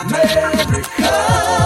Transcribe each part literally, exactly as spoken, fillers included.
America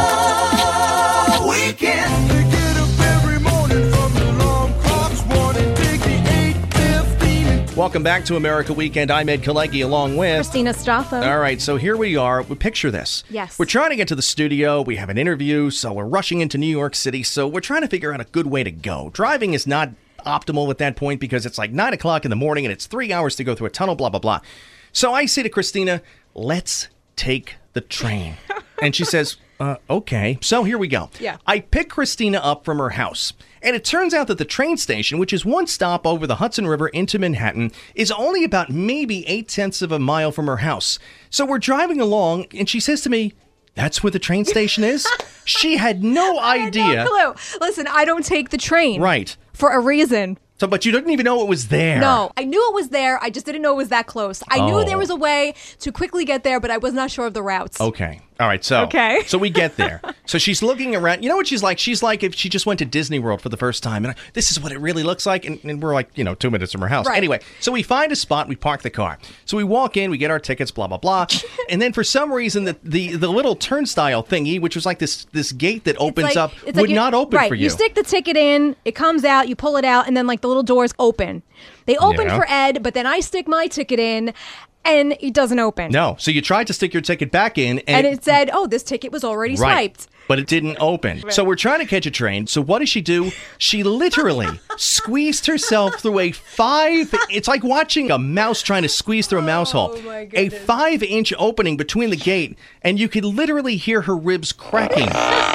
Weekend. They get up every morning from the alarm clocks, warning, take the eight fifteen. Welcome back to America Weekend. I'm Ed Kalegi along with Christina Straffa. All right, so here we are. We picture this. Yes. We're trying to get to the studio. We have an interview, so we're rushing into New York City. So we're trying to figure out a good way to go. Driving is not optimal at that point because it's like nine o'clock in the morning and it's three hours to go through a tunnel, blah, blah, blah. So I say to Christina, let's take the train. And she says, uh, okay. So here we go. Yeah. I pick Christina up from her house. And it turns out that the train station, which is one stop over the Hudson River into Manhattan, is only about maybe eight-tenths of a mile from her house. So we're driving along, and she says to me, that's where the train station is? She had no idea. I had no clue. Listen, I don't take the train. Right. For a reason. So, but you didn't even know it was there. No, I knew it was there. I just didn't know it was that close. I Oh. knew there was a way to quickly get there, but I was not sure of the routes. Okay. All right. So, Okay. so we get there. So she's looking around. You know what she's like? She's like if she just went to Disney World for the first time. And I, this is what it really looks like. And, and we're like, you know, two minutes from her house. Right. Anyway, so we find a spot. We park the car. So we walk in. We get our tickets, blah, blah, blah. And then for some reason, the, the, the little turnstile thingy, which was like this, this gate that opens It's like- up, it's would like you- not open right, for you. You stick the ticket in, it comes out, you pull it out, and then like the little doors open. They open Yeah. for Ed, but then I stick my ticket in, and it doesn't open. No. So you tried to stick your ticket back in. And it said, oh, this ticket was already Right. swiped. But it didn't open. So we're trying to catch a train. So what does she do? She literally squeezed herself through a five... It's like watching a mouse trying to squeeze through a mouse hole. Oh, my A goodness. five-inch opening between the gate, and you could literally hear her ribs cracking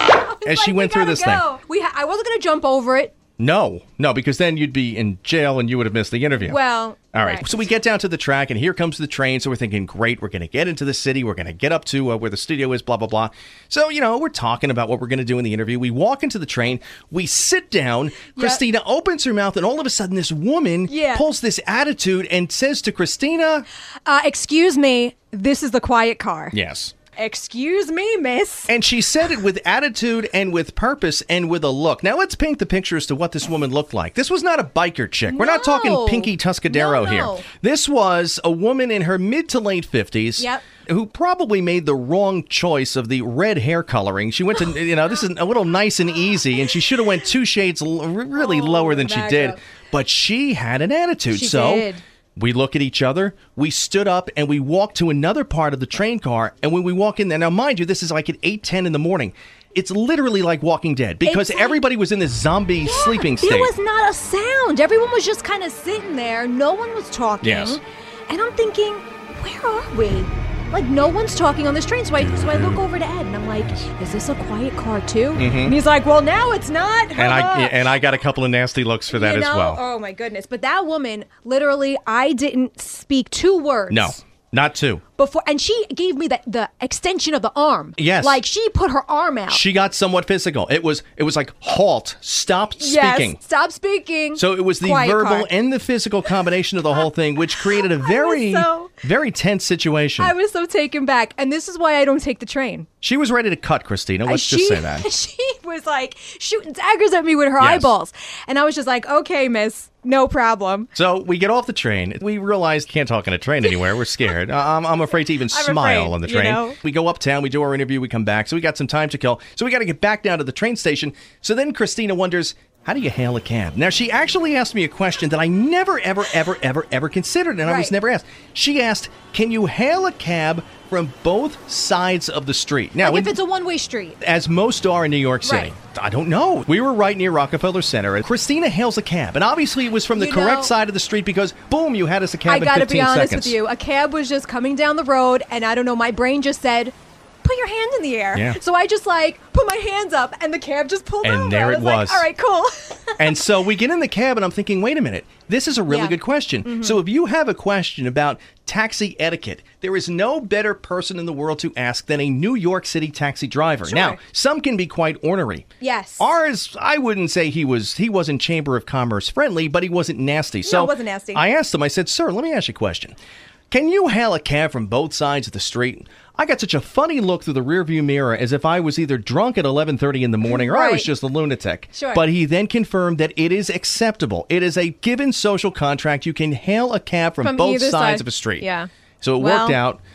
as she Like, went we through gotta this thing. go. We ha- I wasn't going to jump over it. No, no, because then you'd be in jail and you would have missed the interview. Well, all right. right. So we get down to the track, and here comes the train. So we're thinking, great, we're going to get into the city. We're going to get up to uh, where the studio is, blah, blah, blah. So, you know, we're talking about what we're going to do in the interview. We walk into the train. We sit down. Christina opens her mouth, and all of a sudden, this woman Yeah. pulls this attitude and says to Christina, Uh, excuse me, this is the quiet car. yes. Excuse me, miss. And she said it with attitude and with purpose and with a look. Now, let's paint the picture as to what this woman looked like. This was not a biker chick. We're not talking No. Pinky Tuscadero No, no. here. This was a woman in her mid to late fifties. Yep. Who probably made the wrong choice of the red hair coloring. She went to, you know, this is a little nice and easy, and she should have went two shades l- really Oh, lower than she back did. up. But she had an attitude. She so did. we look at each other, we stood up, and we walked to another part of the train car. And when we walk in there, now mind you, this is like at eight ten in the morning. It's literally like Walking Dead because It's like- everybody was in this zombie sleeping state. There was not a sound. Everyone was just kind of sitting there. No one was talking. Yes. And I'm thinking, where are we? Like, no one's talking on this train. So I, so I look over to Ed, and I'm like, is this a quiet car, too? And he's like, well, now it's not. and I and I got a couple of nasty looks for that You as know? well. Oh, my goodness. But that woman, literally, I didn't speak two words. No, not two. Before, and she gave me the, the extension of the arm. Yes. Like, she put her arm out. She got somewhat physical. It was it was like halt, stop yes, speaking. stop speaking. So it was the Quiet verbal car. and the physical combination of the whole thing, which created a very, so- very tense situation. I was so taken back. And this is why I don't take the train. She was ready to cut, Christina. Let's she, just say that. She was like shooting daggers at me with her Yes. eyeballs. And I was just like, okay, miss, no problem. So we get off the train. We realize can't talk on a train anywhere. We're scared. I'm, I'm afraid to even I'm smile afraid, on the you train. know? We go uptown. We do our interview. We come back. So we got some time to kill. So we got to get back down to the train station. So then Christina wonders, how do you hail a cab? Now, she actually asked me a question that I never, ever, ever, ever, ever considered, and I was Right. never asked. She asked, can you hail a cab from both sides of the street? Now, Like when- if it's a one-way street. as most are in New York City. Right. I don't know. We were right near Rockefeller Center, and Christina hails a cab. And obviously, it was from the You correct know- side of the street because, boom, you had us a cab I in gotta fifteen be honest seconds. with you. A cab was just coming down the road, and I don't know, my brain just said, put your hand in the air. Yeah. So I just like put my hands up, and the cab just pulled And over. there I it was. Like, was. all right, cool. And so we get in the cab, and I'm thinking, wait a minute. This is a really Yeah. good question. So if you have a question about taxi etiquette, there is no better person in the world to ask than a New York City taxi driver. Sure. Now, some can be quite ornery. Yes. Ours, I wouldn't say he was he wasn't Chamber of Commerce friendly, but he wasn't nasty. So it wasn't nasty. I asked him, I said, sir, let me ask you a question. Can you hail a cab from both sides of the street? I got such a funny look through the rearview mirror as if I was either drunk at eleven thirty in the morning or I was Right. just a lunatic. Sure. But he then confirmed that it is acceptable. It is a given social contract. You can hail a cab from, From both either sides side. of a street. Yeah. So it Well- worked out.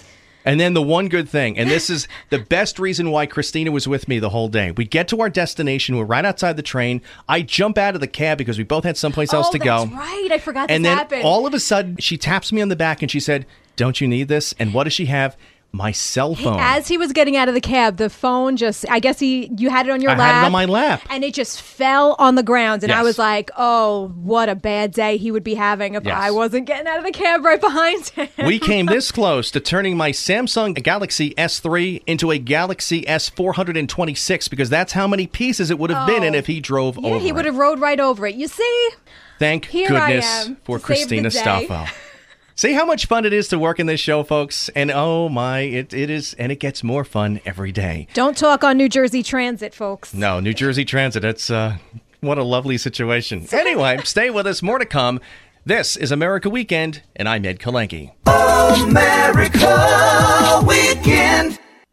And then the one good thing, and this is the best reason why Christina was with me the whole day. We get to our destination. We're right outside the train. I jump out of the cab because we both had someplace else oh, to go. That's right. I forgot this and then happened. all of a sudden, she taps me on the back and she said, "Don't you need this?" And what does she have? My cell phone. As he was getting out of the cab, the phone just, I guess he, you had it on your I lap. had it on my lap. And it just fell on the ground. And Yes. I was like, oh, what a bad day he would be having if Yes. I wasn't getting out of the cab right behind him. We came this close to turning my Samsung Galaxy S three into a Galaxy S four twenty-six because that's how many pieces it would have been in if he drove yeah, over he would it. have rode right over it. You see? Thank Here I goodness am for to save the Christina day. Stoffel. See how much fun it is to work in this show, folks? And oh my, it, it is, and it gets more fun every day. Don't talk on New Jersey Transit, folks. No, New Jersey Transit, that's, uh, what a lovely situation. Anyway, stay with us, more to come. This is America Weekend, and I'm Ed Kalenki. America Weekend.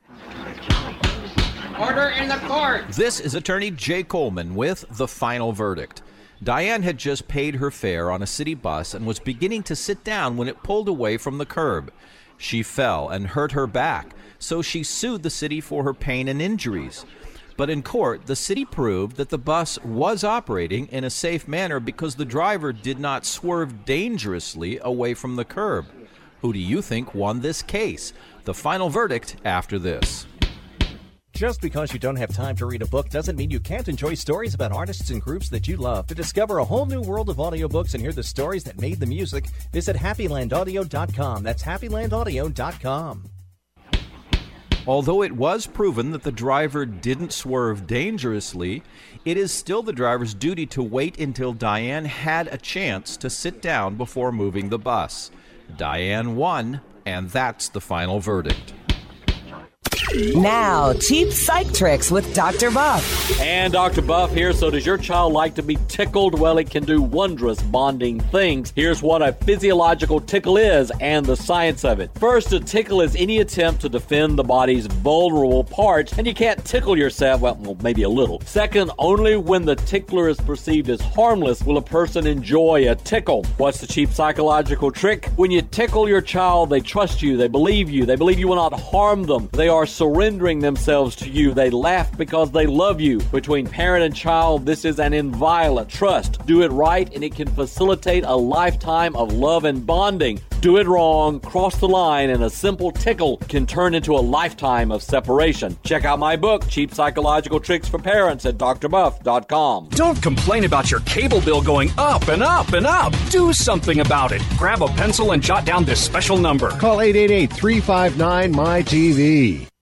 Order in the court. This is attorney Jay Coleman with The Final Verdict. Diane had just paid her fare on a city bus and was beginning to sit down when it pulled away from the curb. She fell and hurt her back, so she sued the city for her pain and injuries. But in court, the city proved that the bus was operating in a safe manner because the driver did not swerve dangerously away from the curb. Who do you think won this case? The final verdict after this. Just because you don't have time to read a book doesn't mean you can't enjoy stories about artists and groups that you love. To discover a whole new world of audiobooks and hear the stories that made the music, visit happy land audio dot com. That's happy land audio dot com. Although it was proven that the driver didn't swerve dangerously, it is still the driver's duty to wait until Diane had a chance to sit down before moving the bus. Diane won, and that's the final verdict. Now, cheap psych tricks with Doctor Buff. And Doctor Buff here. So does your child like to be tickled? Well, it can do wondrous bonding things. Here's what a physiological tickle is and the science of it. First, a tickle is any attempt to defend the body's vulnerable parts, and you can't tickle yourself, well, well, maybe a little. Second, only when the tickler is perceived as harmless will a person enjoy a tickle. What's the cheap psychological trick? When you tickle your child, they trust you, they believe you, they believe you will not harm them. They are surrendering themselves to you. They laugh because they love you. Between parent and child, this is an inviolate trust. Do it right, and it can facilitate a lifetime of love and bonding. Do it wrong, cross the line, and a simple tickle can turn into a lifetime of separation. Check out my book, Cheap Psychological Tricks for Parents, at d r buff dot com. Don't complain about your cable bill going up and up and up. Do something about it. Grab a pencil and jot down this special number. Call eight eight eight, three five nine, M Y T V.